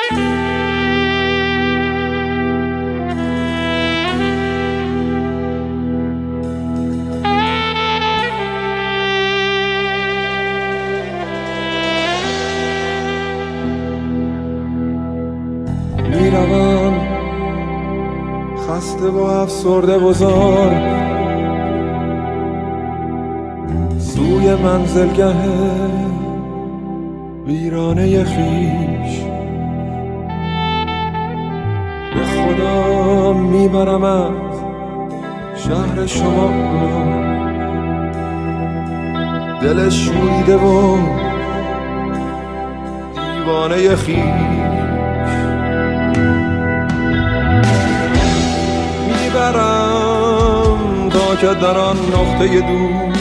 میروم خسته و افسرده بزار سوی منزلگه ویرانه خویش، به خدا میبرم از شهر شما دل شوریده و دیوانه خویش. میبرم تا که در آن نقطه دور